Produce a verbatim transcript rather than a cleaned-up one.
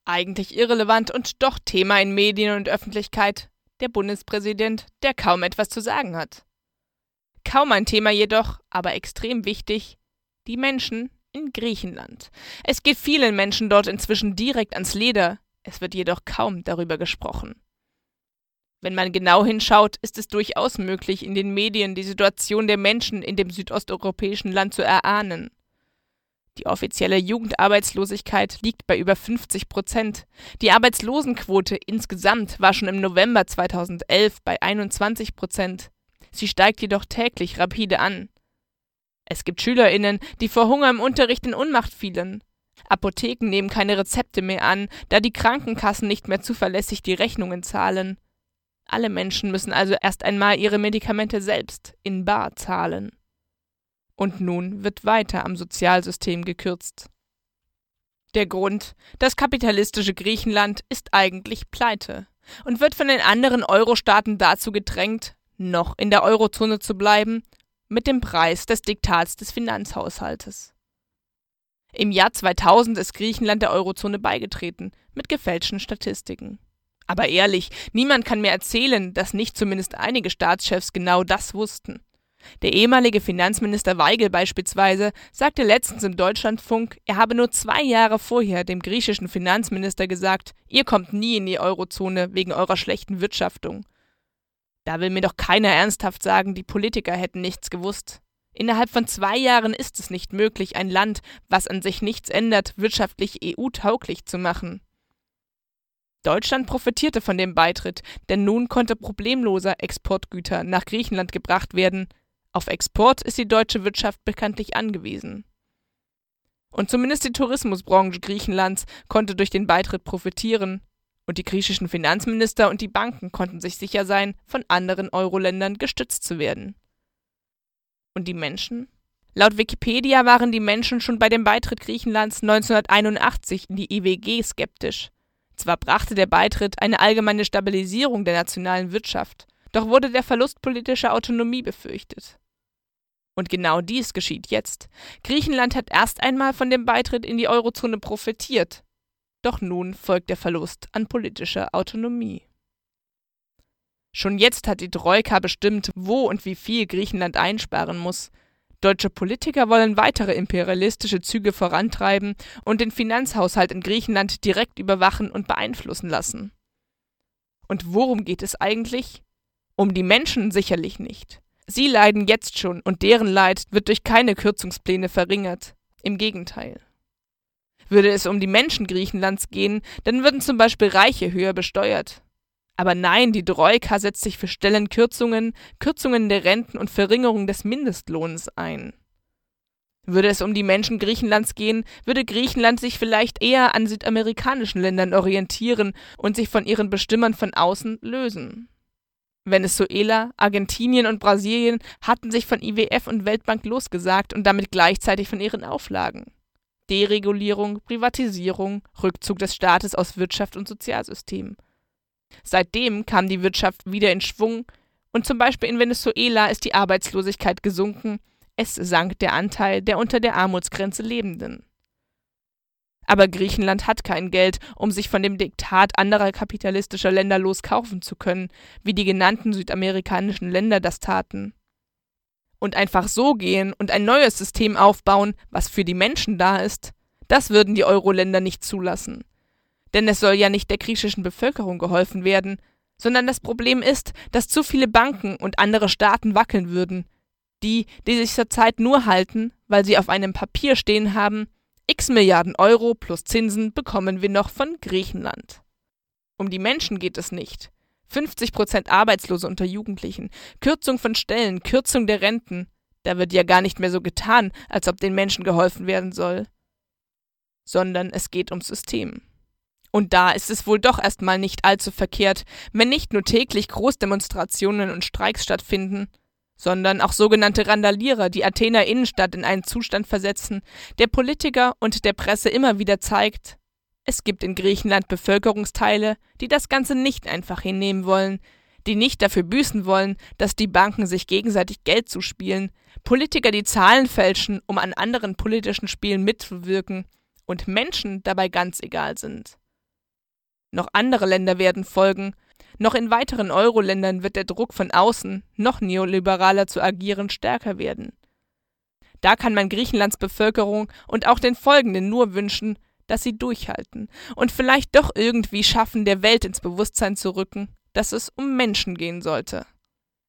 Eigentlich irrelevant und doch Thema in Medien und Öffentlichkeit. Der Bundespräsident, der kaum etwas zu sagen hat. Kaum ein Thema jedoch, aber extrem wichtig: die Menschen in Griechenland. Es geht vielen Menschen dort inzwischen direkt ans Leder, es wird jedoch kaum darüber gesprochen. Wenn man genau hinschaut, ist es durchaus möglich, in den Medien die Situation der Menschen in dem südosteuropäischen Land zu erahnen. Die offizielle Jugendarbeitslosigkeit liegt bei über fünfzig Prozent. Die Arbeitslosenquote insgesamt war schon im November zweitausendelf bei einundzwanzig Prozent. Sie steigt jedoch täglich rapide an. Es gibt SchülerInnen, die vor Hunger im Unterricht in Ohnmacht fielen. Apotheken nehmen keine Rezepte mehr an, da die Krankenkassen nicht mehr zuverlässig die Rechnungen zahlen. Alle Menschen müssen also erst einmal ihre Medikamente selbst in bar zahlen. Und nun wird weiter am Sozialsystem gekürzt. Der Grund: das kapitalistische Griechenland ist eigentlich pleite und wird von den anderen Euro-Staaten dazu gedrängt, noch in der Eurozone zu bleiben, mit dem Preis des Diktats des Finanzhaushaltes. Im Jahr zweitausend ist Griechenland der Eurozone beigetreten, mit gefälschten Statistiken. Aber ehrlich, niemand kann mir erzählen, dass nicht zumindest einige Staatschefs genau das wussten. Der ehemalige Finanzminister Waigel beispielsweise sagte letztens im Deutschlandfunk, er habe nur zwei Jahre vorher dem griechischen Finanzminister gesagt, ihr kommt nie in die Eurozone wegen eurer schlechten Wirtschaftung. Da will mir doch keiner ernsthaft sagen, die Politiker hätten nichts gewusst. Innerhalb von zwei Jahren ist es nicht möglich, ein Land, was an sich nichts ändert, wirtschaftlich E U-tauglich zu machen. Deutschland profitierte von dem Beitritt, denn nun konnte problemloser Exportgüter nach Griechenland gebracht werden. Auf Export ist die deutsche Wirtschaft bekanntlich angewiesen. Und zumindest die Tourismusbranche Griechenlands konnte durch den Beitritt profitieren. Und die griechischen Finanzminister und die Banken konnten sich sicher sein, von anderen Euro-Ländern gestützt zu werden. Und die Menschen? Laut Wikipedia waren die Menschen schon bei dem Beitritt Griechenlands neunzehnhunderteinundachtzig in die I W G skeptisch. Zwar brachte der Beitritt eine allgemeine Stabilisierung der nationalen Wirtschaft, doch wurde der Verlust politischer Autonomie befürchtet. Und genau dies geschieht jetzt. Griechenland hat erst einmal von dem Beitritt in die Eurozone profitiert. Doch nun folgt der Verlust an politischer Autonomie. Schon jetzt hat die Troika bestimmt, wo und wie viel Griechenland einsparen muss. Deutsche Politiker wollen weitere imperialistische Züge vorantreiben und den Finanzhaushalt in Griechenland direkt überwachen und beeinflussen lassen. Und worum geht es eigentlich? Um die Menschen sicherlich nicht. Sie leiden jetzt schon und deren Leid wird durch keine Kürzungspläne verringert. Im Gegenteil. Würde es um die Menschen Griechenlands gehen, dann würden zum Beispiel Reiche höher besteuert. Aber nein, die Troika setzt sich für Stellenkürzungen, Kürzungen der Renten und Verringerung des Mindestlohns ein. Würde es um die Menschen Griechenlands gehen, würde Griechenland sich vielleicht eher an südamerikanischen Ländern orientieren und sich von ihren Bestimmern von außen lösen. Venezuela, Argentinien und Brasilien hatten sich von I W F und Weltbank losgesagt und damit gleichzeitig von ihren Auflagen. Deregulierung, Privatisierung, Rückzug des Staates aus Wirtschaft und Sozialsystem. Seitdem kam die Wirtschaft wieder in Schwung und zum Beispiel in Venezuela ist die Arbeitslosigkeit gesunken, es sank der Anteil der unter der Armutsgrenze Lebenden. Aber Griechenland hat kein Geld, um sich von dem Diktat anderer kapitalistischer Länder loskaufen zu können, wie die genannten südamerikanischen Länder das taten. Und einfach so gehen und ein neues System aufbauen, was für die Menschen da ist, das würden die Euro-Länder nicht zulassen. Denn es soll ja nicht der griechischen Bevölkerung geholfen werden, sondern das Problem ist, dass zu viele Banken und andere Staaten wackeln würden. Die, die sich zurzeit nur halten, weil sie auf einem Papier stehen haben, x Milliarden Euro plus Zinsen bekommen wir noch von Griechenland. Um die Menschen geht es nicht. fünfzig Prozent Arbeitslose unter Jugendlichen, Kürzung von Stellen, Kürzung der Renten. Da wird ja gar nicht mehr so getan, als ob den Menschen geholfen werden soll. Sondern es geht ums System. Und da ist es wohl doch erstmal nicht allzu verkehrt, wenn nicht nur täglich Großdemonstrationen und Streiks stattfinden, sondern auch sogenannte Randalierer die Athener Innenstadt in einen Zustand versetzen, der Politiker und der Presse immer wieder zeigt, es gibt in Griechenland Bevölkerungsteile, die das Ganze nicht einfach hinnehmen wollen, die nicht dafür büßen wollen, dass die Banken sich gegenseitig Geld zuspielen, Politiker die Zahlen fälschen, um an anderen politischen Spielen mitzuwirken und Menschen dabei ganz egal sind. Noch andere Länder werden folgen. Noch in weiteren Euro-Ländern wird der Druck von außen, noch neoliberaler zu agieren, stärker werden. Da kann man Griechenlands Bevölkerung und auch den Folgenden nur wünschen, dass sie durchhalten und vielleicht doch irgendwie schaffen, der Welt ins Bewusstsein zu rücken, dass es um Menschen gehen sollte.